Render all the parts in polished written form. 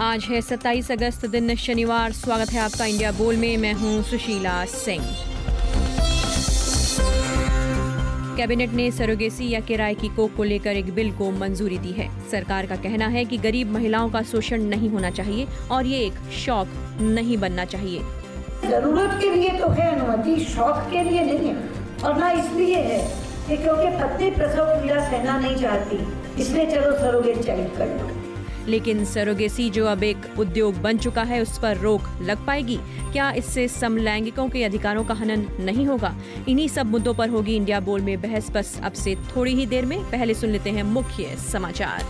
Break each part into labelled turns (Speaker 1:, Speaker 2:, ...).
Speaker 1: आज है 27 अगस्त दिन शनिवार। स्वागत है आपका इंडिया बोल में। मैं हूं सुशीला सिंह। कैबिनेट ने सरोगेसी या किराए की कोख को लेकर एक बिल को मंजूरी दी है। सरकार का कहना है कि गरीब महिलाओं का शोषण नहीं होना चाहिए और ये एक शौक नहीं बनना चाहिए।
Speaker 2: जरूरत के लिए तो है अनुमति, शौक के लिए नहीं है। और ना इसलिए है कि क्योंकि पत्नी प्रसव पीड़ा सहना नहीं चाहती, इसलिए चलो सरोगेट चाइल्ड कर लो।
Speaker 1: लेकिन सरोगेसी जो अब एक उद्योग बन चुका है, उस पर रोक लग पाएगी क्या? इससे समलैंगिकों के अधिकारों का हनन नहीं होगा? इन्हीं सब मुद्दों पर होगी इंडिया बोल में बहस, बस अब से थोड़ी ही देर में। पहले सुन लेते हैं मुख्य समाचार।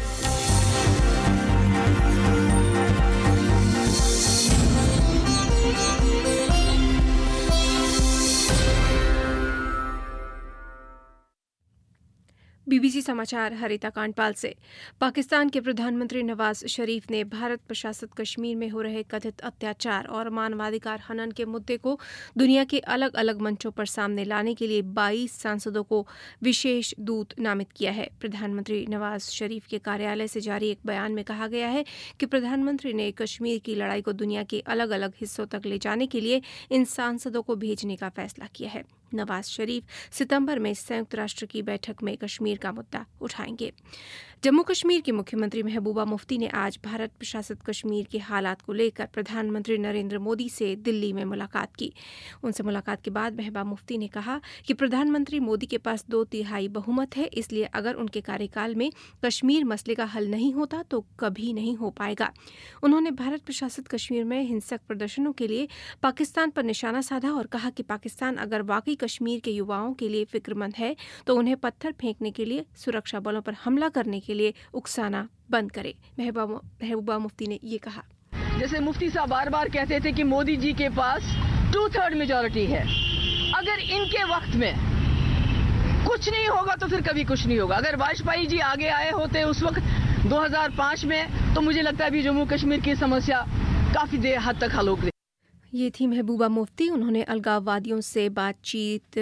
Speaker 3: बीबीसी समाचार हरिता कांडपाल से। पाकिस्तान के प्रधानमंत्री नवाज शरीफ ने भारत प्रशासित कश्मीर में हो रहे कथित अत्याचार और मानवाधिकार हनन के मुद्दे को दुनिया के अलग अलग मंचों पर सामने लाने के लिए 22 सांसदों को विशेष दूत नामित किया है। प्रधानमंत्री नवाज शरीफ के कार्यालय से जारी एक बयान में कहा गया है कि प्रधानमंत्री ने कश्मीर की लड़ाई को दुनिया के अलग अलग हिस्सों तक ले जाने के लिए इन सांसदों को भेजने का फैसला किया है। नवाज शरीफ सितंबर में संयुक्त राष्ट्र की बैठक में कश्मीर का मुद्दा उठाएंगे। जम्मू कश्मीर की मुख्यमंत्री महबूबा मुफ्ती ने आज भारत प्रशासित कश्मीर के हालात को लेकर प्रधानमंत्री नरेंद्र मोदी से दिल्ली में मुलाकात की। उनसे मुलाकात के बाद महबूबा मुफ्ती ने कहा कि प्रधानमंत्री मोदी के पास 2/3 बहुमत है, इसलिए अगर उनके कार्यकाल में कश्मीर मसले का हल नहीं होता तो कभी नहीं हो पाएगा। उन्होंने भारत प्रशासित कश्मीर में हिंसक प्रदर्शनों के लिए पाकिस्तान पर निशाना साधा और कहा कि पाकिस्तान अगर वाकई कश्मीर के युवाओं के लिए फिक्रमंद है तो उन्हें पत्थर फेंकने के लिए, सुरक्षा बलों पर हमला करने के लिए उकसाना बंद करे। महबूबा मुफ्ती ने ये कहा।
Speaker 4: जैसे मुफ्ती साहब बार बार कहते थे कि मोदी जी के पास 2/3 मेजॉरिटी है, अगर इनके वक्त में कुछ नहीं होगा तो फिर कभी कुछ नहीं होगा। अगर वाजपेयी जी आगे आए होते उस वक्त 2005 में, तो मुझे लगता है अभी जम्मू कश्मीर की समस्या काफी देर हद तक हल हो गई।
Speaker 3: ये थी महबूबा मुफ्ती। उन्होंने अलगाववादियों से बातचीत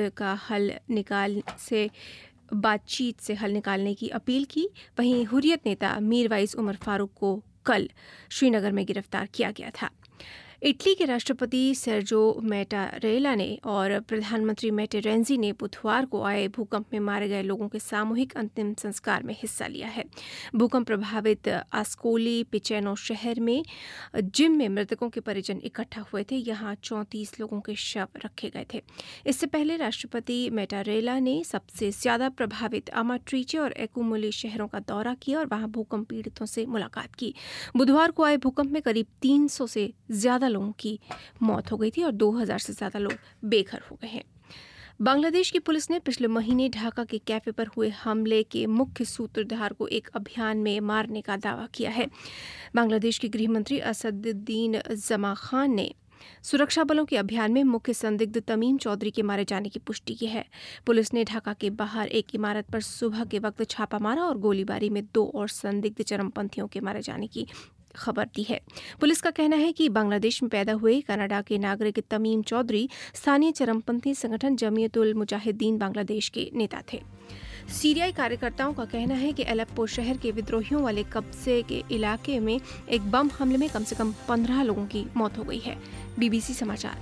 Speaker 3: से हल निकालने की अपील की। वहीं हुर्रियत नेता मीरवाइज उमर फारूक को कल श्रीनगर में गिरफ्तार किया गया था। इटली के राष्ट्रपति सर्जो मैटारेला ने और प्रधानमंत्री मैटेरेंजी ने बुधवार को आए भूकंप में मारे गए लोगों के सामूहिक अंतिम संस्कार में हिस्सा लिया है। भूकंप प्रभावित आस्कोली पिचेनो शहर में जिम में मृतकों के परिजन इकट्ठा हुए थे। यहाँ 34 लोगों के शव रखे गए थे। इससे पहले राष्ट्रपति मैटारेला ने सबसे ज्यादा प्रभावित अमाट्रीचे और एकुमुली शहरों का दौरा किया और वहां भूकंप पीड़ितों से मुलाकात की। बुधवार को आए भूकंप में करीब 300 से ज्यादा लोगों की मौत हो गई थी और 2000 से ज्यादा लोग बेघर हो गए हैं। बांग्लादेश की पुलिस ने पिछले महीने ढाका के कैफे पर हुए हमले के मुख्य सूत्रधार को एक अभियान में मारने का दावा किया है। बांग्लादेश के गृह मंत्री असदुद्दीन जमा खान ने सुरक्षा बलों के अभियान में मुख्य संदिग्ध तमीम चौधरी के मारे जाने की पुष्टि की है। पुलिस ने ढाका के बाहर एक इमारत पर सुबह के वक्त छापा मारा और गोलीबारी में 2 और संदिग्ध चरमपंथियों के मारे जाने की खबर दी है। पुलिस का कहना है कि बांग्लादेश में पैदा हुए कनाडा के नागरिक तमीम चौधरी स्थानीय चरमपंथी संगठन जमीयतुल मुजाहिदीन बांग्लादेश के नेता थे। सीरियाई कार्यकर्ताओं का कहना है कि एलेप्पो शहर के विद्रोहियों वाले कब्जे के इलाके में एक बम हमले में कम से कम 15 लोगों की मौत हो गई है। बीबीसी समाचार।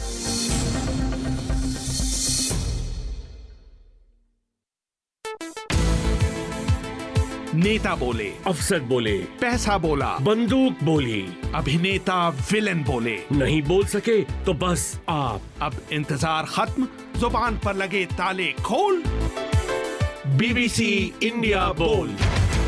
Speaker 5: नेता बोले,
Speaker 6: अफसर बोले,
Speaker 5: पैसा बोला,
Speaker 6: बंदूक बोली,
Speaker 5: अभिनेता विलन बोले,
Speaker 6: नहीं बोल सके तो बस आप।
Speaker 5: अब इंतजार खत्म, जुबान पर लगे ताले खोल। बीबीसी इंडिया बोल।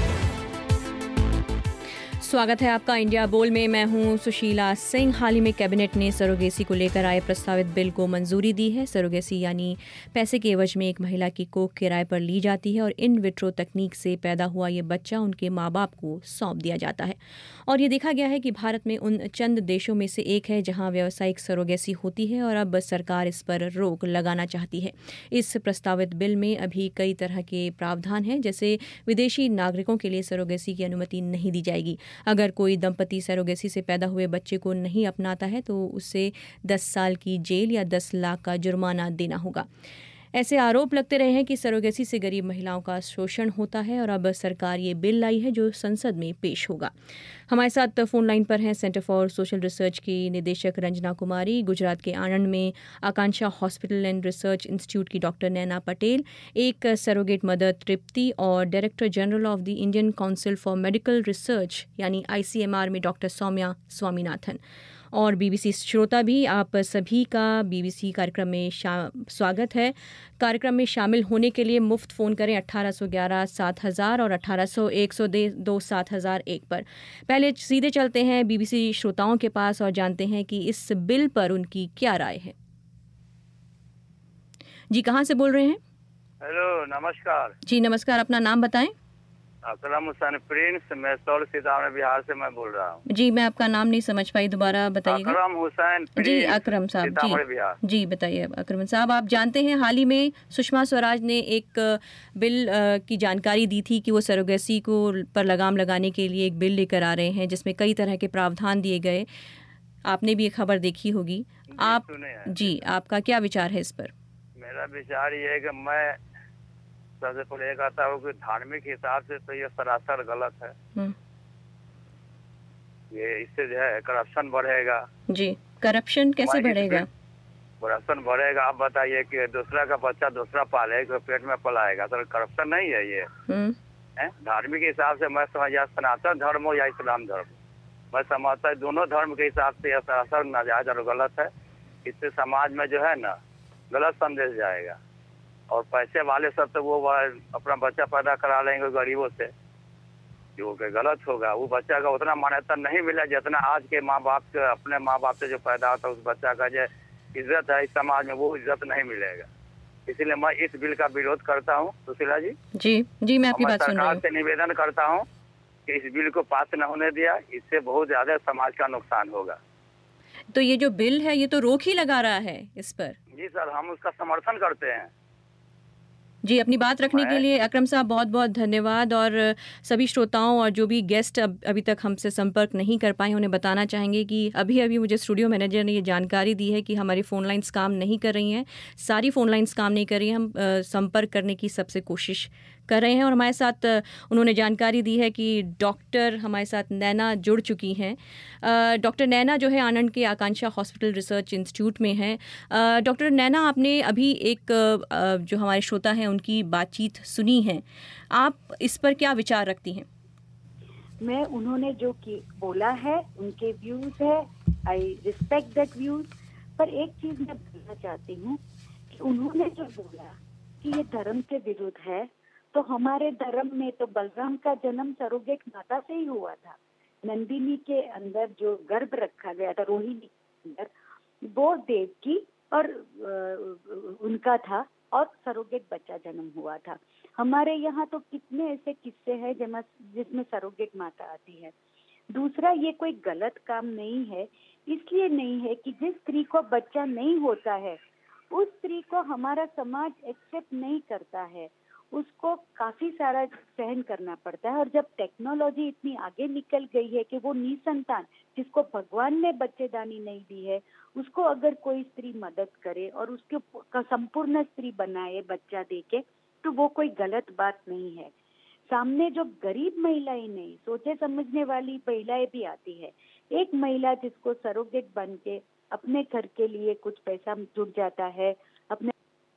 Speaker 1: स्वागत है आपका इंडिया बोल में। मैं हूं सुशीला सिंह। हाल ही में कैबिनेट ने सरोगेसी को लेकर आए प्रस्तावित बिल को मंजूरी दी है। सरोगेसी यानी पैसे के एवज में एक महिला की कोख किराए पर ली जाती है और इन विट्रो तकनीक से पैदा हुआ ये बच्चा उनके माँ बाप को सौंप दिया जाता है। और ये देखा गया है कि भारत में उन चंद देशों में से एक है जहाँ व्यावसायिक सरोगेसी होती है और अब सरकार इस पर रोक लगाना चाहती है। इस प्रस्तावित बिल में अभी कई तरह के प्रावधान हैं, जैसे विदेशी नागरिकों के लिए सरोगेसी की अनुमति नहीं दी जाएगी। अगर कोई दंपति सरोगेसी से पैदा हुए बच्चे को नहीं अपनाता है तो उसे 10 साल की जेल या 10 लाख का जुर्माना देना होगा। ऐसे आरोप लगते रहे हैं कि सरोगेसी से गरीब महिलाओं का शोषण होता है और अब सरकार ये बिल लाई है जो संसद में पेश होगा। हमारे साथ फोन लाइन पर हैं सेंटर फॉर सोशल रिसर्च की निदेशक रंजना कुमारी, गुजरात के आणंद में Akanksha hospital and research institute की डॉक्टर नैना पटेल, एक सरोगेट मदर तृप्ति और director general of the Indian council for medical research यानी ICMR में डॉक्टर सौम्या स्वामीनाथन और BBC श्रोता भी। आप सभी का BBC कार्यक्रम में स्वागत है। कार्यक्रम में शामिल होने के लिए मुफ्त फ़ोन करें 1811-7000 और 1801-27001 पर। पहले सीधे चलते हैं BBC श्रोताओं के पास और जानते हैं कि इस बिल पर उनकी क्या राय है। जी, कहाँ से बोल रहे हैं?
Speaker 7: हेलो, नमस्कार।
Speaker 1: जी नमस्कार, अपना नाम बताएं।
Speaker 7: अकरम हुसैन प्रिंस, मैं सौल सीतामढ़ी बिहार से मैं बोल रहा हूँ।
Speaker 1: जी, मैं आपका नाम नहीं समझ पाई, दोबारा बताइएगा।
Speaker 7: अकरम हुसैन
Speaker 1: जी, अकरम साहब जी, जी बताइए अकरम साहब। आप जानते हैं हाल ही में सुषमा स्वराज ने एक बिल की जानकारी दी थी कि वो सरोगेसी को पर लगाम लगाने के लिए एक बिल लेकर आ रहे हैं जिसमें कई तरह के प्रावधान दिए गए। आपने भी ये खबर देखी होगी। आप जी, आपका क्या विचार है इस पर?
Speaker 7: मेरा विचार ये है कि मैं सबसे पहले ये कहता हूँ कि धार्मिक हिसाब से तो ये सरासर गलत है। ये इससे जो है करप्शन बढ़ेगा। जी, करप्शन कैसे बढ़ेगा? करप्शन बढ़ेगा। आप बताइए कि दूसरा का बच्चा दूसरा पालेगा, पेट में पलाएगा, तो करप्शन नहीं है ये? धार्मिक हिसाब से मैं समझा सनातन धर्म हो या इस्लाम धर्म, मैं समझता है दोनों धर्म के हिसाब से यह सरासर नाजायज और गलत है। इससे समाज में जो है ना गलत संदेश जाएगा और पैसे वाले सब तो वो अपना बच्चा पैदा करा लेंगे गरीबों से, जो कि गलत होगा। वो बच्चा का उतना मान्यता नहीं मिला जितना आज के माँ बाप के अपने माँ बाप से जो पैदा होता है उस बच्चा का जो इज्जत है इस समाज में वो इज्जत नहीं मिलेगा। इसीलिए मैं इस बिल का विरोध करता हूँ। सुशीला जी। जी जी, मैं आपकी बात सुन रहा हूँ। सरकार से निवेदन करता हूँ कि इस बिल को पास न होने दिया, इससे बहुत ज्यादा समाज का नुकसान होगा।
Speaker 1: तो ये जो बिल है ये तो रोक ही लगा रहा है इस पर।
Speaker 7: जी सर, हम उसका समर्थन करते हैं।
Speaker 1: जी, अपनी बात रखने के लिए अकरम साहब बहुत बहुत धन्यवाद। और सभी श्रोताओं और जो भी गेस्ट अभी तक हमसे संपर्क नहीं कर पाए उन्हें बताना चाहेंगे कि अभी मुझे स्टूडियो मैनेजर ने ये जानकारी दी है कि हमारी फ़ोन लाइन्स काम नहीं कर रही हैं। सारी फ़ोन लाइन्स काम नहीं कर रही हैं। हम संपर्क करने की सबसे कोशिश कर रहे हैं और हमारे साथ उन्होंने जानकारी दी है कि डॉक्टर हमारे साथ नैना जुड़ चुकी हैं। डॉक्टर नैना जो है आणंद के आकांक्षा हॉस्पिटल रिसर्च इंस्टीट्यूट में है। डॉक्टर नैना, आपने अभी एक जो हमारे श्रोता हैं उनकी बातचीत सुनी है, आप इस पर क्या विचार रखती हैं?
Speaker 8: मैं उन्होंने जो बोला है उनके व्यूज है, आई रिस्पेक्ट दैट व्यूज, पर एक चीज मैं बोलना चाहती हूँ कि उन्होंने जो बोला कि ये धर्म के विरुद्ध है, तो हमारे धर्म में तो बलराम का जन्म सरोगेट माता से ही हुआ था। नंदिनी के अंदर जो गर्भ रखा गया था, रोहिणी के अंदर, वो देवकी और उनका था और सरोगेट बच्चा जन्म हुआ था। हमारे यहाँ तो कितने ऐसे किस्से हैं जिसमें सरोगेट माता आती है। दूसरा, ये कोई गलत काम नहीं है, इसलिए नहीं है कि जिस स्त्री को बच्चा नहीं होता है उस स्त्री को हमारा समाज एक्सेप्ट नहीं करता है, उसको काफी सारा सहन करना पड़ता है। और जब टेक्नोलॉजी इतनी आगे निकल गई है कि वो निसंतान, जिसको भगवान ने बच्चेदानी नहीं दी है, उसको अगर कोई स्त्री मदद करे और उसके संपूर्ण स्त्री बनाए बच्चा देके, तो वो कोई गलत बात नहीं है। सामने जो गरीब महिलाएं नहीं, सोचे समझने वाली महिलाएं भी आती है। एक महिला जिसको सरोगेट बन के अपने घर के लिए कुछ पैसा जुट जाता है, अपने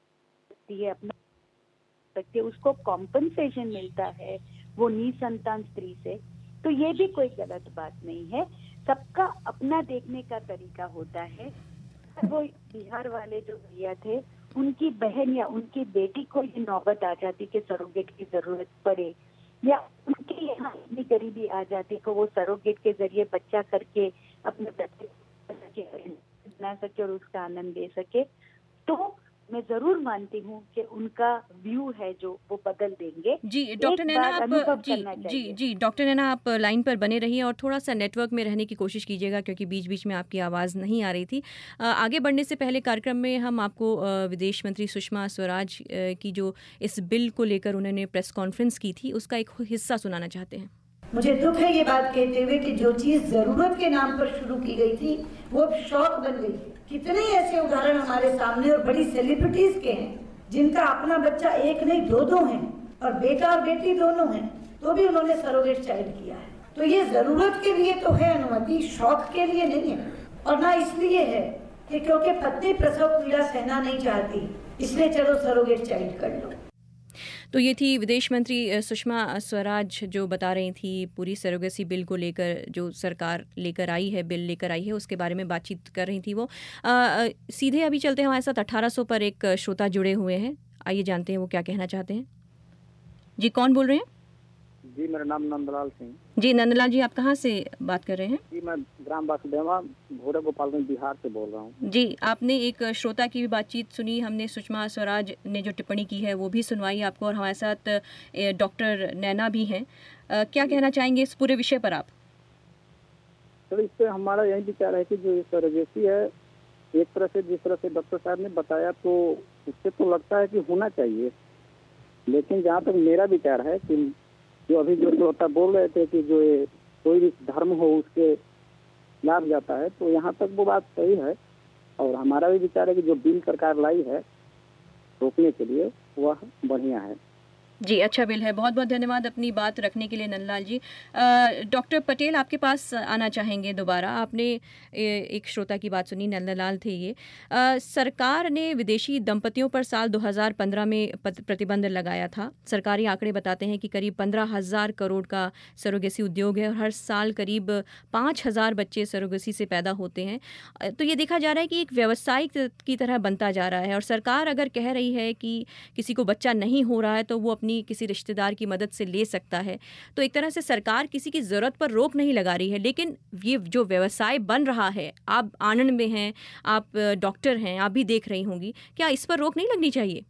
Speaker 8: उसको कॉम्पनसेशन मिलता है वो निसंतान स्त्री से, तो ये भी कोई गलत बात नहीं है। सबका अपना देखने का तरीका होता है। वो बिहार वाले जो भैया थे, उनकी बहन या उनकी बेटी को ये नौबत आ जाती कि सरोगेट की जरूरत पड़े, या उनके यहाँ इतनी गरीबी आ जाती कि वो सरोगेट के जरिए बच्चा करके अपने बच्चे बना सके और उसका आनंद ले सके, तो मैं जरूर मानती हूँ कि उनका व्यू है जो वो बदल देंगे।
Speaker 1: जी डॉक्टर नैना, आप जी डॉक्टर नैना, आप लाइन पर बने रहिए और थोड़ा सा नेटवर्क में रहने की कोशिश कीजिएगा क्योंकि बीच बीच में आपकी आवाज़ नहीं आ रही थी। आगे बढ़ने से पहले कार्यक्रम में हम आपको विदेश मंत्री सुषमा स्वराज की जो इस बिल को लेकर उन्होंने प्रेस कॉन्फ्रेंस की थी उसका एक हिस्सा सुनाना चाहते हैं।
Speaker 2: मुझे दुख है ये बात कहते हुए कि जो चीज जरूरत के नाम पर शुरू की गई थी वो शौक बन गई। कितने ऐसे उदाहरण हमारे सामने और बड़ी सेलिब्रिटीज के हैं जिनका अपना बच्चा एक नहीं दो हैं और बेटा और बेटी दोनों हैं, तो भी उन्होंने सरोगेट चाइल्ड किया है। तो ये जरूरत के लिए तो है अनुमति, शौक के लिए नहीं है। और ना इसलिए है कि क्योंकि पत्नी प्रसव पीड़ा सहना नहीं चाहती, इसलिए चलो सरोगेट चाइल्ड कर लो।
Speaker 1: तो ये थी विदेश मंत्री सुषमा स्वराज जो बता रही थी पूरी सरोगेसी बिल को लेकर, जो सरकार लेकर आई है, बिल लेकर आई है, उसके बारे में बातचीत कर रही थी वो। सीधे अभी चलते हैं, हमारे साथ 1800 पर एक श्रोता जुड़े हुए हैं, आइए जानते हैं वो क्या कहना चाहते हैं। जी, कौन बोल रहे हैं?
Speaker 9: जी, मेरा नाम नंदलाल सिंह।
Speaker 1: जी नंदलाल जी, आप कहाँ से बात कर रहे हैं?
Speaker 9: जी, मैं ग्राम वासुदेवा भोरे गोपालगंज बिहार से बोल रहा हूँ।
Speaker 1: जी, आपने एक श्रोता की भी बातचीत सुनी, हमने सुषमा स्वराज ने जो टिप्पणी की है वो भी सुनवाई आपको, और हमारे साथ डॉक्टर नैना भी हैं। क्या कहना चाहेंगे इस पूरे विषय पर आप?
Speaker 9: सर, इस पर हमारा यही विचार है कि जो ये सरोगेसी है, एक तरह से जिस तरह से डॉक्टर साहब ने बताया, तो उससे तो लगता है कि होना चाहिए, लेकिन जहाँ तक मेरा विचार है कि जो अभी जो श्रोता बोल रहे थे कि जो ये कोई भी धर्म हो उसके लाभ जाता है, तो यहाँ तक वो बात सही है। और हमारा भी विचार है कि जो बिल सरकार लाई है रोकने के लिए, वह बढ़िया है।
Speaker 1: जी, अच्छा बिल है। बहुत बहुत धन्यवाद अपनी बात रखने के लिए नंदलाल जी। डॉक्टर पटेल, आपके पास आना चाहेंगे दोबारा। आपने एक श्रोता की बात सुनी, नंदलाल थे ये। सरकार ने विदेशी दंपतियों पर साल 2015 में प्रतिबंध लगाया था। सरकारी आंकड़े बताते हैं कि करीब 15,000 करोड़ का सरोगेसी उद्योग है और हर साल करीब 5,000 बच्चे सरोगेसी से पैदा होते हैं। तो ये देखा जा रहा है कि एक व्यवसाय की तरह बनता जा रहा है, और सरकार अगर कह रही है कि किसी को बच्चा नहीं हो रहा है तो वो किसी रिश्तेदार की मदद से ले सकता है, तो एक तरह से सरकार किसी की ज़रूरत पर रोक नहीं लगा रही है। लेकिन ये जो व्यवसाय बन रहा है, आप आनंद में हैं, आप डॉक्टर हैं, आप भी देख रही होंगी, क्या इस पर रोक नहीं लगनी चाहिए?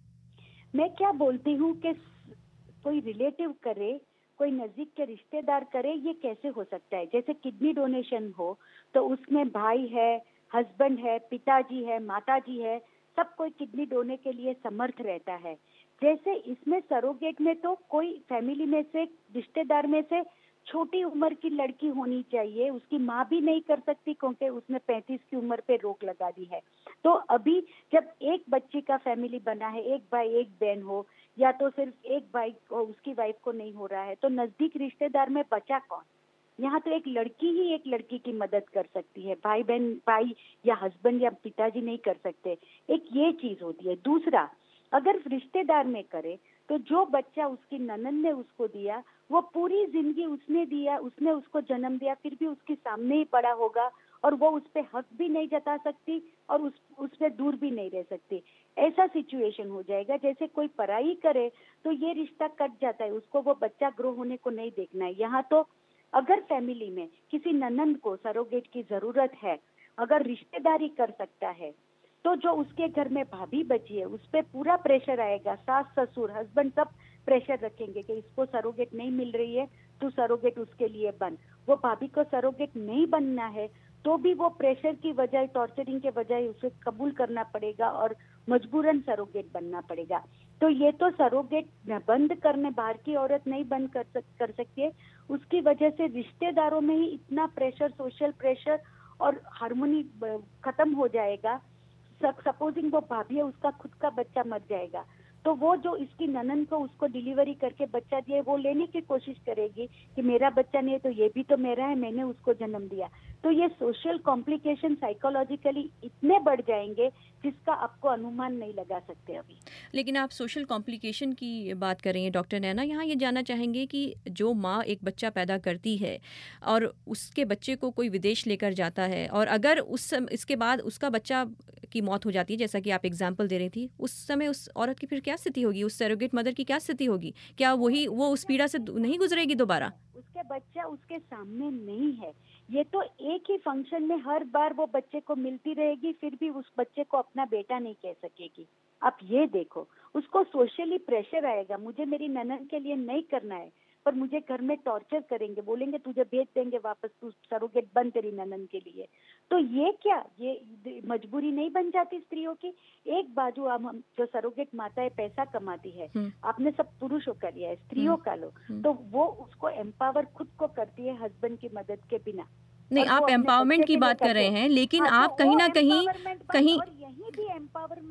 Speaker 8: मैं क्या बोलती हूँ कि कोई रिलेटिव करे, कोई नजदीक के रिश्तेदार करे, ये कैसे हो सकता है? जैसे किडनी डोनेशन हो तो उसमें भाई है, हस्बैंड है, पिताजी है, माताजी है, सब कोई किडनी डोने के लिए समर्थ रहता है। जैसे इसमें सरोगेट में तो कोई फैमिली में से, रिश्तेदार में से छोटी उम्र की लड़की होनी चाहिए, उसकी माँ भी नहीं कर सकती क्योंकि उसने 35 की उम्र पे रोक लगा दी है। तो अभी जब एक बच्ची का फैमिली बना है, एक भाई एक बहन हो, या तो सिर्फ एक भाई और उसकी वाइफ को नहीं हो रहा है, तो नजदीक रिश्तेदार में बचा कौन? यहाँ तो एक लड़की ही एक लड़की की मदद कर सकती है, भाई बहन, भाई या हस्बैंड या पिताजी नहीं कर सकते। एक ये चीज होती है। दूसरा, अगर रिश्तेदार में करे तो जो बच्चा उसकी ननद ने उसको दिया, वो पूरी जिंदगी उसने दिया, उसने उसको जन्म दिया, फिर भी उसके सामने ही पड़ा होगा, और वो उस पे हक भी नहीं जता सकती और उस पे दूर भी नहीं रह सकती। ऐसा सिचुएशन हो जाएगा। जैसे कोई पढ़ाई करे तो ये रिश्ता कट जाता है, उसको वो बच्चा ग्रो होने को नहीं देखना है। यहाँ तो अगर फैमिली में किसी ननद को सरोगेट की जरूरत है, अगर रिश्तेदारी कर सकता है, तो जो उसके घर में भाभी बची है उस पे पूरा प्रेशर आएगा। सास ससुर हस्बैंड सब प्रेशर रखेंगे कि इसको सरोगेट नहीं मिल रही है, तू सरोगेट उसके लिए बन। वो भाभी को सरोगेट नहीं बनना है तो भी वो प्रेशर की वजह, टॉर्चरिंग के वजह उसे कबूल करना पड़ेगा और मजबूरन सरोगेट बनना पड़ेगा। तो ये तो सरोगेट बंद करने बाहर की औरत नहीं बंद कर सकती है, उसकी वजह से रिश्तेदारों में ही इतना प्रेशर, सोशल प्रेशर और हार्मोनी खत्म हो जाएगा। सपोजिंग वो भाभी है, उसका खुद का बच्चा मर जाएगा, तो वो जो इसकी ननन को उसको डिलीवरी करके बच्चा दिए, वो लेने की कोशिश करेगी कि मेरा बच्चा नहीं है तो ये भी तो मेरा है, मैंने उसको जन्म दिया। तो ये सोशल कॉम्प्लिकेशन साइकोलॉजिकली इतने बढ़ जाएंगे जिसका आपको अनुमान नहीं लगा सकते अभी।
Speaker 1: लेकिन आप सोशल कॉम्प्लिकेशन की बात कर रही हैं डॉक्टर नैना, यहाँ ये जानना चाहेंगे कि जो माँ एक बच्चा पैदा करती है और उसके बच्चे को कोई विदेश लेकर जाता है, और अगर इसके बाद उसका बच्चा की मौत हो जाती है, जैसा कि आप एग्जाम्पल दे रही थी, उस समय उस औरत की फिर क्या स्थिति होगी? उस सरोगेट मदर की क्या स्थिति होगी? क्या वो उस पीड़ा से नहीं गुजरेगी दोबारा?
Speaker 8: उसके बच्चा उसके सामने नहीं है, ये तो एक ही फंक्शन में हर बार वो बच्चे को मिलती रहेगी, फिर भी उस बच्चे को अपना बेटा नहीं कह सकेगी। आप ये देखो, उसको सोशली प्रेशर आएगा, मुझे मेरी ननद के लिए नहीं करना है पर मुझे घर में टॉर्चर करेंगे, बोलेंगे तुझे भेज देंगे वापस, तू सरोगेट बन तेरी ननद के लिए। तो ये क्या, ये मजबूरी नहीं बन जाती स्त्रियों की? एक बाजू हम जो सरोगेट माता है पैसा कमाती है, आपने सब पुरुषों का लिया है, स्त्रियों का लो, तो वो उसको एम्पावर खुद को करती है हस्बैंड की मदद के बिना।
Speaker 1: नहीं, आप एम्पावरमेंट की बात कर रहे हैं, लेकिन आप कहीं ना कहीं
Speaker 8: और यही भी एम्पावरमेंट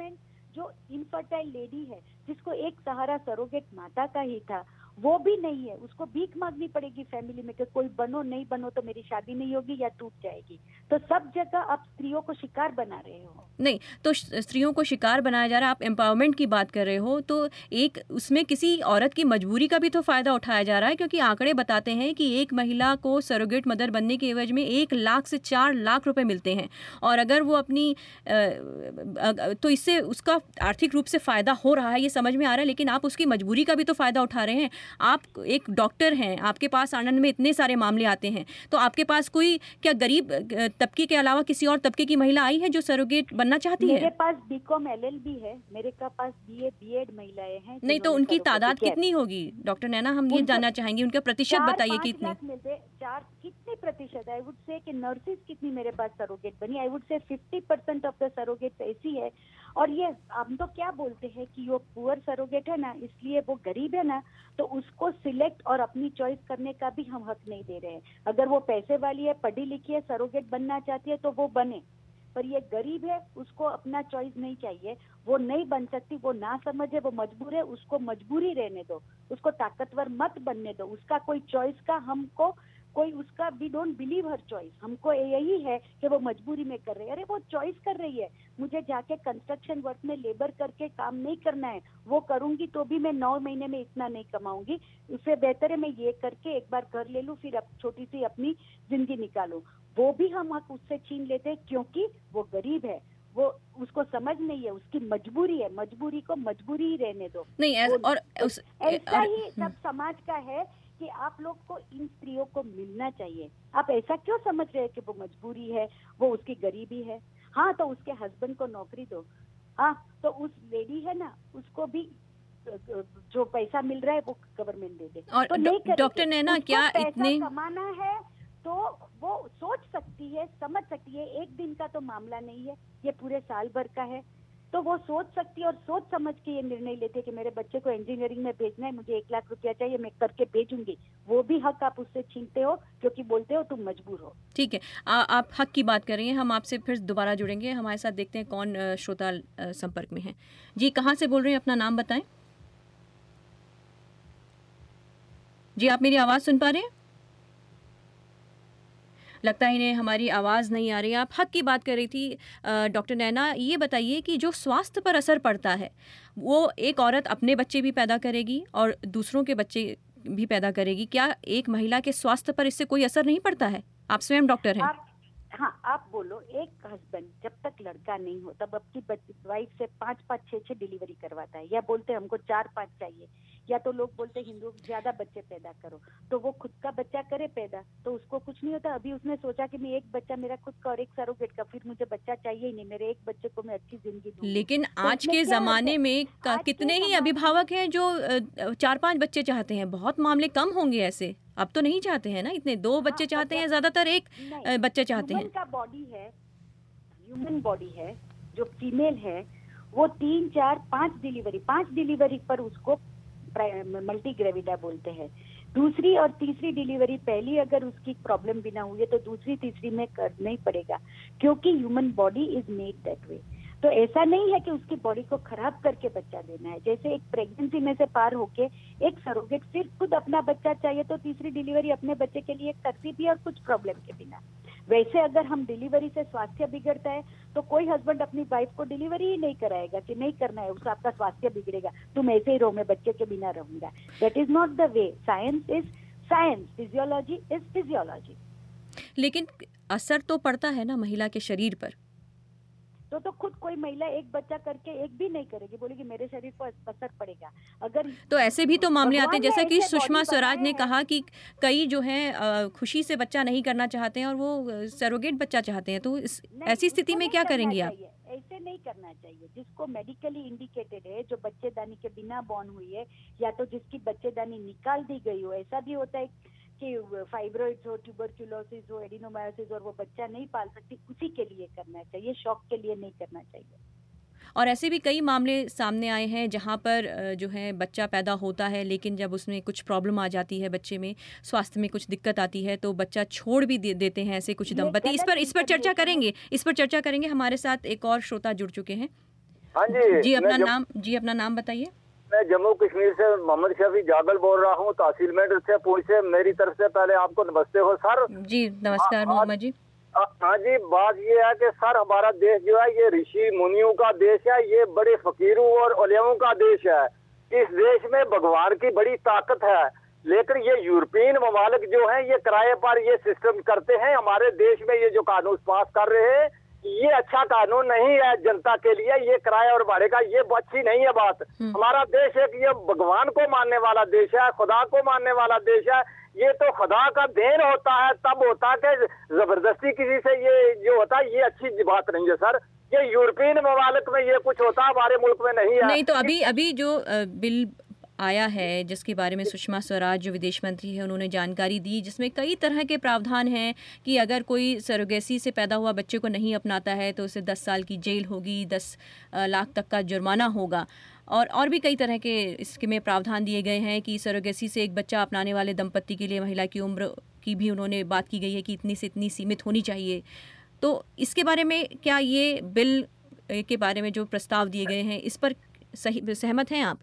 Speaker 8: जो इनफर्टाइल लेडी है जिसको एक सहारा सरोगेट माता का ही था, वो भी नहीं है, उसको भीख मांगनी पड़ेगी फैमिली में कि कोई बनो, नहीं बनो तो मेरी शादी नहीं होगी या टूट जाएगी। तो सब जगह आप स्त्रियों को शिकार बना रहे हो।
Speaker 1: नहीं, तो स्त्रियों को शिकार बनाया जा रहा है। आप एम्पावरमेंट की बात कर रहे हो, तो एक उसमें किसी औरत की मजबूरी का भी तो फायदा उठाया जा रहा है, क्योंकि आंकड़े बताते हैं कि एक महिला को सरोगेट मदर बनने के एवज में 1 लाख से 4 लाख रुपए मिलते हैं, और अगर वो अपनी तो इससे उसका आर्थिक रूप से फायदा हो रहा है, ये समझ में आ रहा है, लेकिन आप उसकी मजबूरी का भी तो फायदा उठा रहे हैं। आप एक डॉक्टर हैं, आपके पास आनंद में इतने सारे मामले आते हैं, तो आपके पास कोई क्या गरीब तबके के अलावा किसी और तबके की महिला आई है जो सरोगेट बनना चाहती है?
Speaker 8: मेरे पास बीकॉम LLB है, मेरे पास BA BEd महिलाएं हैं।
Speaker 1: नहीं, तो उनकी तादाद कितनी होगी डॉक्टर नैना, हम ये जानना चाहेंगे, उनका प्रतिशत बताइए कितनी।
Speaker 8: कितने प्रतिशत? आई वुड से कि नर्सेज कितनी मेरे पास सरोगेट बनी, I would say 50% of the surrogate ऐसी है। और ये हम तो क्या बोलते हैं कि वो पुअर सरोगेट है ना, इसलिए वो गरीब है ना, तो उसको सिलेक्ट और अपनी चॉइस करने का भी हम हक नहीं दे रहे हैं। अगर वो पैसे वाली है, पढ़ी लिखी है, सरोगेट बनना चाहती है तो वो बने, पर ये गरीब है, उसको अपना चॉइस नहीं चाहिए, वो नहीं बन सकती, वो ना समझे, वो मजबूर है, उसको मजबूरी रहने दो, उसको ताकतवर मत बनने दो। उसका कोई चॉइस का हमको कोई उसका we don't believe her choice, हमको यही है कि वो मजबूरी में कर रही है। अरे वो चॉइस कर रही है, मुझे जाके कंस्ट्रक्शन वर्क में लेबर करके काम नहीं करना है, वो करूंगी तो भी मैं 9 महीने में इतना नहीं कमाऊंगी, उससे बेहतर है मैं ये करके एक बार घर ले लूं, फिर छोटी सी अपनी जिंदगी निकालूं। वो भी हम हक उससे छीन लेते हैं क्योंकि वो गरीब है, वो उसको समझ नहीं है, उसकी मजबूरी है, मजबूरी को मजबूरी ही रहने दो।
Speaker 1: नहीं,
Speaker 8: ऐसा ही सब समाज का है कि आप लोग को इन स्त्रियों को मिलना चाहिए। आप ऐसा क्यों समझ रहे हैं कि वो मजबूरी है, वो उसकी गरीबी है? हाँ, तो उसके हस्बैंड को नौकरी दो, हाँ, तो उस लेडी है ना, उसको भी जो पैसा मिल रहा है वो गवर्नमेंट दे दे।
Speaker 1: और
Speaker 8: तो
Speaker 1: डॉक्टर नैना, क्या इतने
Speaker 8: कमाना है तो वो सोच सकती है, समझ सकती है, एक दिन का तो मामला नहीं है, ये पूरे साल भर का है, तो वो सोच सकती है और सोच समझ के ये निर्णय लेते हैं कि मेरे बच्चे को इंजीनियरिंग में भेजना है, मुझे 1 लाख रुपया चाहिए, मैं करके भेजूंगी। वो भी हक आप उससे छीनते हो क्योंकि बोलते हो तुम मजबूर हो।
Speaker 1: ठीक है, आप हक की बात कर रही हैं, हम आपसे फिर दोबारा जुड़ेंगे। हमारे साथ देखते हैं कौन श्रोता संपर्क में है। जी, कहाँ से बोल रहे हैं, अपना नाम बताएं। जी, आप मेरी आवाज़ सुन पा रहे हैं? लगता है इन्हें हमारी आवाज़ नहीं आ रही। आप हक की बात कर रही थी डॉक्टर नैना, ये बताइए कि जो स्वास्थ्य पर असर पड़ता है, वो एक औरत अपने बच्चे भी पैदा करेगी और दूसरों के बच्चे भी पैदा करेगी, क्या एक महिला के स्वास्थ्य पर इससे कोई असर नहीं पड़ता है? आप स्वयं डॉक्टर हैं।
Speaker 8: हाँ, आप बोलो, एक हस्बैंड जब तक लड़का नहीं हो तब अपनी वाइफ से 5-5, 6-6 डिलीवरी करवाता है, या बोलते हमको 4-5 चाहिए, या तो लोग बोलते हिंदू ज्यादा बच्चे पैदा करो, तो वो खुद का बच्चा करे पैदा, तो उसको कुछ नहीं होता। अभी उसने सोचा कि मैं एक बच्चा मेरा खुद का और एक सरोगेट का, फिर मुझे बच्चा चाहिए ही नहीं, मेरे एक बच्चे को मैं अच्छी जिंदगी दूंगी।
Speaker 1: लेकिन आज के जमाने में कितने ही अभिभावक हैं जो 4-5 बच्चे चाहते हैं? बहुत मामले कम होंगे ऐसे, अब तो नहीं चाहते हैं ना इतने, 2 बच्चे चाहते हैं, ज्यादातर एक बच्चा चाहते हैं।
Speaker 8: का बॉडी है, ह्यूमन बॉडी है, जो फीमेल है वो 3, 4, 5 डिलीवरी पर उसको मल्टी ग्रेविडा बोलते हैं। दूसरी और तीसरी डिलीवरी, पहली अगर उसकी प्रॉब्लम भी ना हुई है तो दूसरी तीसरी में करना ही पड़ेगा, क्योंकि human body is made that way. तो ऐसा नहीं है कि उसकी बॉडी को खराब करके बच्चा देना है। जैसे एक प्रेगनेंसी में से पार होके एक सरोगेट फिर खुद अपना बच्चा चाहिए तो तीसरी डिलीवरी अपने बच्चे के लिए करती भी और कुछ प्रॉब्लम के बिना। वैसे अगर हम डिलीवरी से स्वास्थ्य बिगड़ता है तो कोई हस्बैंड अपनी वाइफ को डिलीवरी ही नहीं कराएगा कि नहीं करना है, उसका आपका स्वास्थ्य बिगड़ेगा, तुम ऐसे ही रहो, मैं बच्चे के बिना रहूंगा। That is not the way. Science is science, physiology is physiology.
Speaker 1: लेकिन असर तो पड़ता है ना महिला के शरीर पर।
Speaker 8: तो खुद कोई महिला एक बच्चा करके एक भी नहीं करेगी, बोलेगी मेरे शरीर पर असर पड़ेगा। अगर
Speaker 1: तो ऐसे भी तो मामले आते हैं, जैसा कि सुषमा स्वराज ने कहा कि कई जो हैं खुशी से बच्चा नहीं करना चाहते हैं और वो सरोगेट बच्चा चाहते हैं, तो ऐसी स्थिति में क्या करेंगी आप?
Speaker 8: ऐसे नहीं करना चाहिए। जिसको मेडिकली इंडिकेटेड है, जो बच्चेदानी के बिना बॉर्न हुई है, या तो जिसकी बच्चेदानी निकाल दी गई हो, ऐसा भी होता है कि फाइब्रोइड्स हो, ट्यूबरक्यूलोसिस हो, एडिनोमायोसिस और वो बच्चा नहीं पाल सकती, उसी के लिए करना चाहिए, शौक के लिए नहीं करना चाहिए।
Speaker 1: और ऐसे भी कई मामले सामने आए हैं जहां पर जो है बच्चा पैदा होता है, लेकिन जब उसमें कुछ प्रॉब्लम आ जाती है, बच्चे में स्वास्थ्य में कुछ दिक्कत आती है, तो बच्चा छोड़ भी देते हैं ऐसे कुछ दंपति। इस पर चर्चा करेंगे, हमारे साथ एक और श्रोता जुड़ चुके हैं।
Speaker 10: हाँ जी
Speaker 1: जी, अपना नाम बताइए।
Speaker 10: मैं जम्मू कश्मीर से मोहम्मद शफी जागल बोल रहा हूँ, तहसील मेडर से, पुंछ से। मेरी तरफ से पहले आपको नमस्ते हो सर।
Speaker 1: जी नमस्कार मोहम्मद जी।
Speaker 10: हाँ जी, बात ये है कि सर हमारा देश जो है ये ऋषि मुनियों का देश है, ये बड़े फकीरों और उलेमाओं का देश है। इस देश में भगवान की बड़ी ताकत है, लेकिन ये यूरोपियन ममालिक जो हैं ये किराए पर ये सिस्टम करते हैं। हमारे देश में ये जो कानून पास कर रहे हैं ये अच्छा कानून नहीं है जनता के लिए। ये किराया और भाड़े का ये अच्छी नहीं है बात। हमारा देश एक ये भगवान को मानने वाला देश है, खुदा को मानने वाला देश है। ये तो खुदा का देन होता है, तब होता है कि जबरदस्ती किसी से ये जो होता है ये अच्छी बात नहीं है सर। ये यूरोपियन ममालिक में ये कुछ होता है, हमारे मुल्क में नहीं है।
Speaker 1: नहीं तो अभी जो बिल आया है जिसके बारे में सुषमा स्वराज जो विदेश मंत्री है उन्होंने जानकारी दी, जिसमें कई तरह के प्रावधान हैं कि अगर कोई सरोगेसी से पैदा हुआ बच्चे को नहीं अपनाता है तो उसे 10 साल की जेल होगी, 10 लाख तक का जुर्माना होगा, और भी कई तरह के इसमें प्रावधान दिए गए हैं कि सरोगेसी से एक बच्चा अपनाने वाले दंपत्ति के लिए महिला की उम्र की भी उन्होंने बात की गई है कि इतनी से इतनी सीमित होनी चाहिए। तो इसके बारे में क्या ये बिल के बारे में जो प्रस्ताव दिए गए हैं इस पर सही सहमत हैं आप?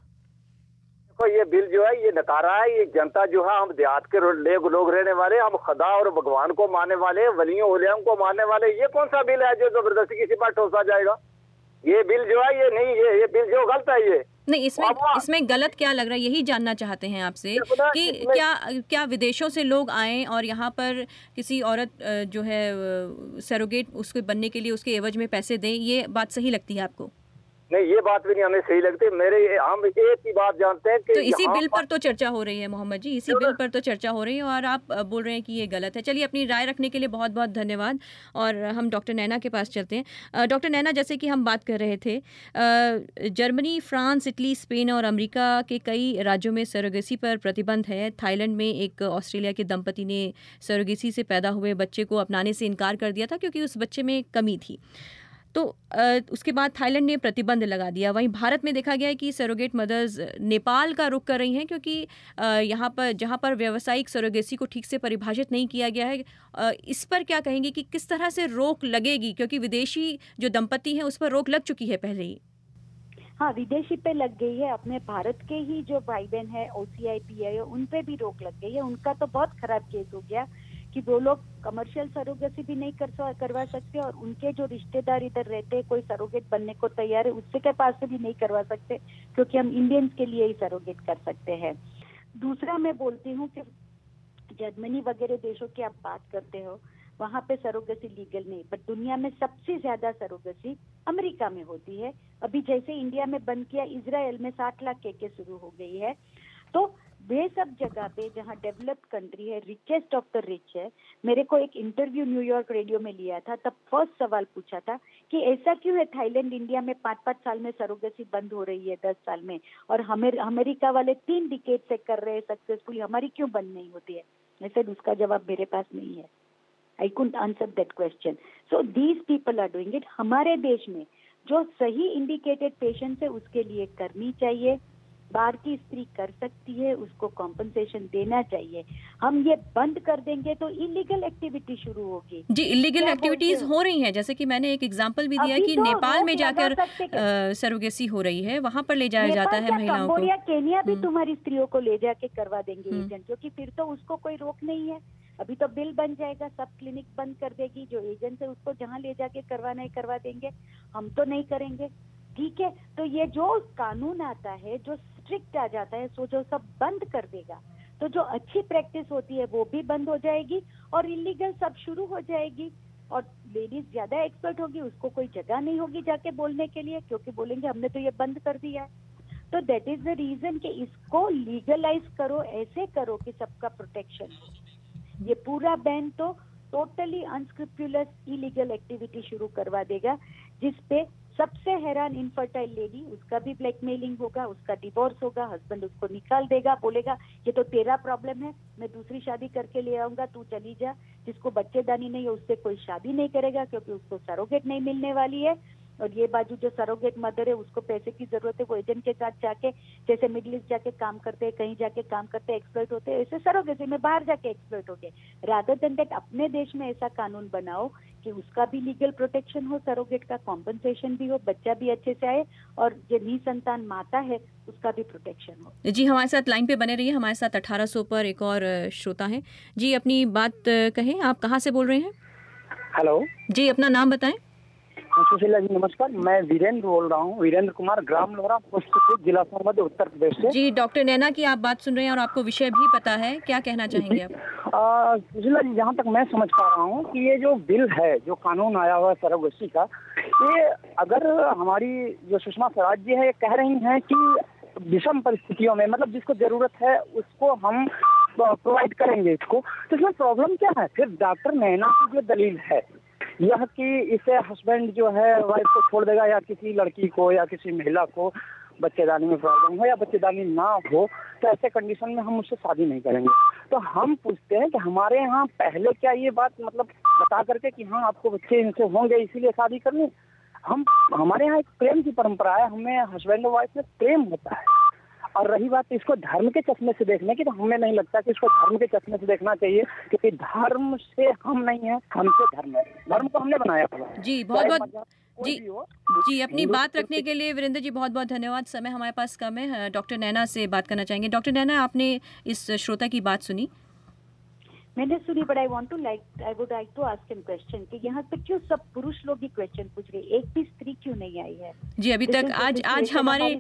Speaker 10: तो ये बिल जो है ये नकारा है। ये जनता जो है, हम देहात के लोग रहने वाले, हम खुदा और भगवान को मानने वाले, वलियों उलेमाओं को मानने वाले, ये कौन सा बिल है जो जबरदस्ती किसी पर ठोसा जाएगा? ये बिल जो है ये नहीं, ये बिल जो गलत है। ये
Speaker 1: नहीं, इसमें गलत क्या लग रहा है यही जानना चाहते हैं आपसे कि क्या विदेशों से लोग आए और यहाँ पर किसी औरत जो है सरोगेट उसके बनने के लिए उसके एवज में पैसे दें, ये बात सही लगती है आपको?
Speaker 10: नहीं, ये बात भी नहीं हमें सही लगती। हम एक ही बात जानते हैं कि
Speaker 1: तो इसी बिल पर तो चर्चा हो रही है मोहम्मद जी, इसी बिल पर तो चर्चा हो रही है और आप बोल रहे हैं कि ये गलत है। चलिए, अपनी राय रखने के लिए बहुत बहुत धन्यवाद। और हम डॉक्टर नैना के पास चलते हैं। डॉक्टर नैना, जैसे कि हम बात कर रहे थे, जर्मनी, फ्रांस, इटली, स्पेन और अमेरिका के कई राज्यों में सरोगेसी पर प्रतिबंध है। थाईलैंड में एक ऑस्ट्रेलिया के दंपति ने सरोगेसी से पैदा हुए बच्चे को अपनाने से इनकार कर दिया था क्योंकि उस बच्चे में कमी थी, तो उसके बाद थाईलैंड ने प्रतिबंध लगा दिया। वहीं भारत में देखा गया है कि सरोगेट मदर्स नेपाल का रुख कर रही हैं क्योंकि यहाँ पर जहाँ पर व्यावसायिक सरोगेसी को ठीक से परिभाषित नहीं किया गया है। इस पर क्या कहेंगे कि किस तरह से रोक लगेगी, क्योंकि विदेशी जो दंपति हैं उस पर रोक लग चुकी है पहले ही?
Speaker 8: हाँ, विदेशी पे लग गई है। अपने भारत के ही जो भाई बहन है OCIP है उन पे भी रोक लग गई है। उनका तो बहुत खराब केस हो गया कि वो लोग कमर्शियल सरोगेसी भी नहीं करवा सकते और उनके जो रिश्तेदार इधर रहते हैं कोई सरोगेट बनने को तैयार है उससे के पास से भी नहीं करवा सकते क्योंकि हम इंडियंस के लिए ही सरोगेट कर सकते हैं। दूसरा मैं बोलती हूँ कि जर्मनी वगैरह देशों की आप बात करते हो, वहाँ पे सरोगेसी लीगल नहीं, बट दुनिया में सबसे ज्यादा सरोगेसी अमेरिका में होती है। अभी जैसे इंडिया में बंद किया, इजराइल में 60 लाख केसेस शुरू हो गई है। तो वे सब जगह पे जहाँ डेवलप्ड कंट्री है, रिचेस्ट ऑफ द रिच है। मेरे को एक इंटरव्यू न्यूयॉर्क रेडियो में लिया था, तब फर्स्ट सवाल पूछा था कि ऐसा क्यों है थाईलैंड इंडिया में 5-5 साल में सरोगेसी बंद हो रही है 10 साल में, और अमेरिका वाले 3 डिकेड से कर रहे हैं सक्सेसफुली, हमारी क्यों बंद नहीं होती है? मैं said उसका जवाब मेरे पास नहीं है। I couldn't answer that question. So these people are doing it. हमारे देश में जो सही इंडिकेटेड पेशेंट है उसके लिए करनी चाहिए। बाहर की स्त्री कर सकती है, उसको कॉम्पनसेशन देना चाहिए। हम ये बंद कर देंगे तो इलीगल एक्टिविटी शुरू होगी।
Speaker 1: जी, इलीगल एक्टिविटीज हो रही हैं, जैसे कि मैंने एक एग्जांपल भी दिया कि तो नेपाल में जाकर सरोगेसी हो रही है, वहाँ पर ले जाया जाता है महिलाओं को।
Speaker 8: केन्या भी तुम्हारी स्त्रियों को ले जाके करवा देंगे एजेंट, क्योंकि फिर तो उसको कोई रोक नहीं है। अभी तो बिल बन जाएगा, सब क्लिनिक बंद कर देगी, जो एजेंट है उसको जहाँ ले जाके करवाना है करवा देंगे। हम तो नहीं करेंगे, ठीक है? तो ये जो कानून आता है, जो स्ट्रिक्ट आ जाता है, सो जो सब बंद कर देगा, तो जो अच्छी प्रैक्टिस होती है वो भी बंद हो जाएगी और इलीगल सब शुरू हो जाएगी। और लेडीज ज्यादा एक्सपर्ट होगी, उसको कोई जगह नहीं होगी जाके बोलने के लिए, क्योंकि बोलेंगे हमने तो ये बंद कर दिया है। तो दैट इज द रीजन कि इसको लीगलाइज करो, ऐसे करो कि सबका प्रोटेक्शन हो। ये पूरा बैन तो टोटली अनस्क्रिप्चुलस इलीगल एक्टिविटी शुरू करवा देगा, जिसपे सबसे हैरान इनफर्टाइल लेडी, उसका भी ब्लैकमेलिंग होगा, उसका डिवोर्स होगा, हस्बैंड उसको निकाल देगा, बोलेगा ये तो तेरा प्रॉब्लम है, मैं दूसरी शादी करके ले आऊंगा, तू चली जा। जिसको बच्चेदानी नहीं है उससे कोई शादी नहीं करेगा क्योंकि उसको सरोगेट नहीं मिलने वाली है। और ये बाजू जो सरोगेट मदर है उसको पैसे की जरूरत है, वो एजेंट के साथ जाके, जैसे मिडिल ईस्ट जाके काम करते हैं, कहीं जाके काम करते हैं, एक्सप्लॉइट होते हैं, ऐसे सरोगेसी में बाहर जाके एक्सप्लॉइट हो गए। रादर देन दैट अपने देश में ऐसा कानून बनाओ कि कि उसका भी लीगल प्रोटेक्शन हो, सरोगेट का कॉम्पनसेशन भी हो, बच्चा भी अच्छे से आए और जो निसंतान माता है उसका भी प्रोटेक्शन हो।
Speaker 1: जी, हमारे साथ लाइन पे बने रहिए। हमारे साथ 1800 पर एक और श्रोता हैं। जी, अपनी बात कहें, आप कहाँ से बोल रहे हैं?
Speaker 11: हेलो
Speaker 1: जी, अपना नाम बताएं।
Speaker 11: सुशीला जी नमस्कार, मैं वीरेंद्र बोल रहा हूँ, वीरेंद्र कुमार, ग्राम लोहरा, पोस्ट जिला सोनभद्र, उत्तर प्रदेश से।
Speaker 1: जी, डॉक्टर नैना की आप बात सुन रहे हैं और आपको विषय भी पता है, क्या कहना चाहेंगे आप?
Speaker 11: सुशीला जी, जहाँ तक मैं समझ पा रहा हूँ कि ये जो बिल है, जो कानून आया हुआ है सरोगेसी का, ये अगर हमारी जो सुषमा स्वराज जी है ये कह रही हैं कि विषम परिस्थितियों में, मतलब जिसको जरूरत है उसको हम प्रोवाइड करेंगे इसको, तो इसमें प्रॉब्लम क्या है? फिर डॉक्टर नैना की जो दलील है यह कि इसे हस्बैंड जो है वाइफ को छोड़ देगा या किसी लड़की को या किसी महिला को बच्चेदानी में प्रॉब्लम हो या बच्चेदानी ना हो, तो ऐसे कंडीशन में हम उससे शादी नहीं करेंगे। तो हम पूछते हैं कि हमारे यहाँ पहले क्या ये बात मतलब बता करके कि हाँ आपको बच्चे इनसे होंगे इसीलिए शादी करनी, हमारे यहाँ एक प्रेम की परंपरा है, हमें हस्बैंड और वाइफ में प्रेम होता है। और रही बात इसको धर्म के चश्मे से देखने की, तो हमें नहीं लगता कि इसको धर्म के चश्मे से देखना चाहिए, क्योंकि धर्म से हम नहीं है, हमसे धर्म है, धर्म को हमने बनाया था।
Speaker 1: जी, बहुत जी, अपनी बात रखने के लिए वीरेंद्र जी बहुत बहुत धन्यवाद। समय हमारे पास कम है। डॉक्टर नैना से बात करना चाहेंगे। डॉक्टर नैना, आपने इस श्रोता की बात सुनी?
Speaker 8: मैंने सुनी, but I would like to ask him question कि यहाँ पे क्यों सब पुरुष लोग ही क्वेश्चन पूछ रहे, एक भी स्त्री क्यों नहीं आई है?
Speaker 1: जी, अभी तक आज हमारे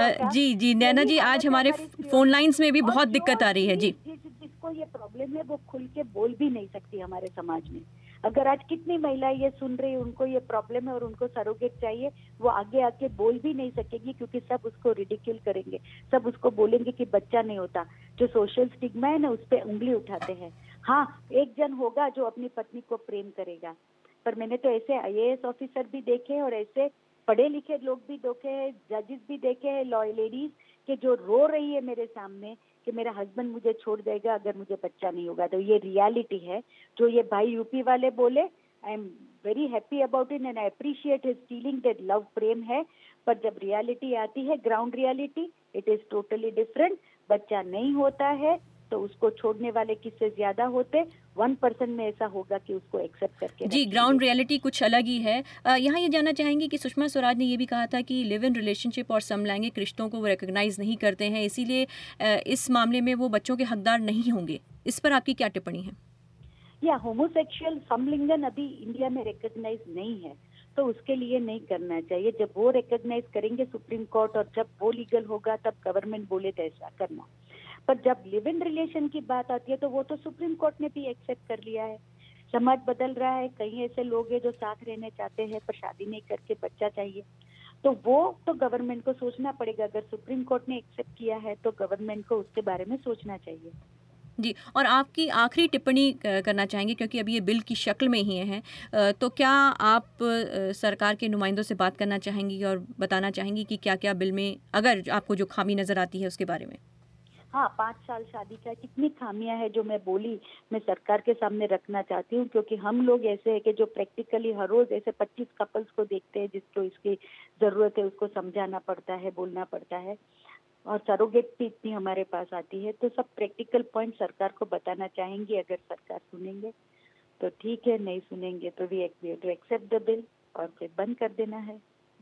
Speaker 1: जी नैना जी, आज हमारे फोन लाइंस में भी बहुत दिक्कत आ रही है। जी,
Speaker 8: जिसको ये प्रॉब्लम है वो खुल के बोल भी नहीं सकती हमारे समाज में। अगर आज कितनी महिलाएं ये सुन रही, उनको ये प्रॉब्लम है और उनको सरोगेट चाहिए, वो आगे आके बोल भी नहीं सकेगी, क्योंकि सब उसको रिडिक्यूल करेंगे, सब उसको बोलेंगे कि बच्चा नहीं होता। जो सोशल स्टिग्मा है ना, उस पे उंगली उठाते हैं। हाँ, एक जन होगा जो अपनी पत्नी को प्रेम करेगा, पर मैंने तो ऐसे IAS ऑफिसर भी देखे और ऐसे पढ़े लिखे लोग भी देखे हैं, जजेस भी देखे हैं, लॉ लेडीज के जो रो रही है मेरे सामने कि मेरा हस्बैंड मुझे छोड़ देगा अगर मुझे बच्चा नहीं होगा। तो ये रियलिटी है जो ये भाई यूपी वाले बोले। I am very happy about it and I appreciate his feeling that love प्रेम है, पर जब रियलिटी आती है, ground reality, it is totally different. बच्चा नहीं होता है तो उसको छोड़ने वाले किससे ज्यादा होते, 1% में ऐसा होगा कि उसको एक्सेप्ट करके।
Speaker 1: जी, ग्राउंड रियलिटी कुछ अलग ही है। यहाँ ये जानना चाहेंगे कि सुषमा स्वराज ने ये भी कहा था कि लिव इन रिलेशनशिप और समलैंगिक रिश्तों को वो रिकॉग्नाइज नहीं करते हैं, इसीलिए इस मामले में वो बच्चों के हकदार नहीं होंगे। इस पर आपकी क्या टिप्पणी है?
Speaker 8: या होमोसेक्सुअल समलिंगन अभी इंडिया में रिकॉग्नाइज नहीं है, तो उसके लिए नहीं करना चाहिए। जब वो रिकॉग्नाइज करेंगे सुप्रीम कोर्ट और जब वो लीगल होगा तब गवर्नमेंट बोले तो ऐसा करना। पर जब लिव इन रिलेशन की बात आती है तो वो तो सुप्रीम कोर्ट ने भी एक्सेप्ट कर लिया है। समाज बदल रहा है, कई ऐसे लोग हैं जो साथ रहने चाहते हैं पर शादी नहीं करके बच्चा चाहिए, तो वो तो गवर्नमेंट को सोचना पड़ेगा। अगर सुप्रीम कोर्ट ने एक्सेप्ट किया है तो गवर्नमेंट को उसके बारे में सोचना चाहिए।
Speaker 1: जी, और आपकी आखिरी टिप्पणी करना चाहेंगे, क्योंकि अभी ये बिल की शक्ल में ही है, तो क्या आप सरकार के नुमाइंदों से बात करना चाहेंगी और बताना चाहेंगी कि क्या क्या बिल में अगर आपको जो खामी नजर आती है उसके बारे में?
Speaker 8: हाँ, 5 साल शादी का कितनी खामियां हैं जो मैं बोली, मैं सरकार के सामने रखना चाहती हूँ, क्योंकि हम लोग ऐसे हैं कि जो प्रैक्टिकली हर रोज ऐसे 25 कपल्स को देखते हैं जिसको इसकी जरूरत है, उसको समझाना पड़ता है, बोलना पड़ता है, और सरोगेट भी इतनी हमारे पास आती है। तो सब प्रैक्टिकल पॉइंट सरकार को बताना चाहेंगे। अगर सरकार सुनेंगे तो ठीक है, नहीं सुनेंगे तो we to accept the bill और फिर बंद कर देना है।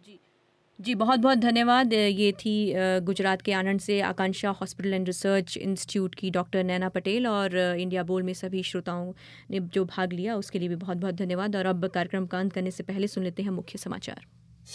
Speaker 1: जी, बहुत बहुत धन्यवाद। ये थी गुजरात के आणंद से Akanksha hospital and research institute की डॉक्टर नैना पटेल, और इंडिया बोल में सभी श्रोताओं ने जो भाग लिया उसके लिए भी बहुत बहुत धन्यवाद। और अब कार्यक्रम का अंत करने से पहले सुन लेते हैं मुख्य समाचार।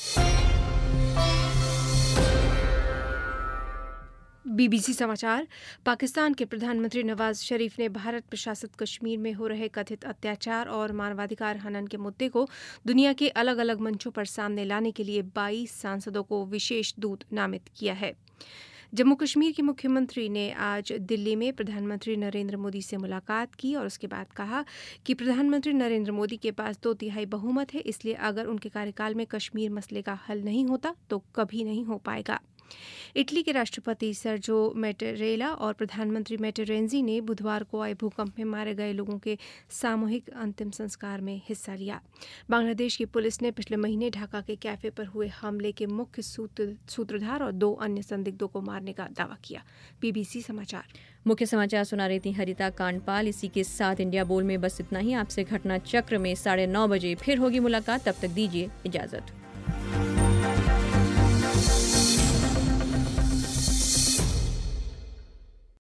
Speaker 3: BBC समाचार। पाकिस्तान के प्रधानमंत्री नवाज शरीफ ने भारत प्रशासित कश्मीर में हो रहे कथित अत्याचार और मानवाधिकार हनन के मुद्दे को दुनिया के अलग अलग मंचों पर सामने लाने के लिए 22 सांसदों को विशेष दूत नामित किया है। जम्मू कश्मीर के मुख्यमंत्री ने आज दिल्ली में प्रधानमंत्री नरेंद्र मोदी से मुलाकात की और उसके बाद कहा कि प्रधानमंत्री नरेंद्र मोदी के पास 2/3 बहुमत है, इसलिए अगर उनके कार्यकाल में कश्मीर मसले का हल नहीं होता तो कभी नहीं हो पाएगा। इटली के राष्ट्रपति सर्जो मैटेरेला और प्रधानमंत्री मैटेरेंजी ने बुधवार को आए भूकंप में मारे गए लोगों के सामूहिक अंतिम संस्कार में हिस्सा लिया। बांग्लादेश की पुलिस ने पिछले महीने ढाका के कैफे पर हुए हमले के मुख्य सूत्रधार और 2 अन्य संदिग्धों को मारने का दावा किया। BBC समाचार।
Speaker 1: मुख्य समाचार सुना रही थी हरिता कांडपाल। इसी के साथ इंडिया बोल में बस इतना ही। आपसे घटना चक्र में 9:30 बजे फिर होगी मुलाकात। तब तक दीजिए इजाजत।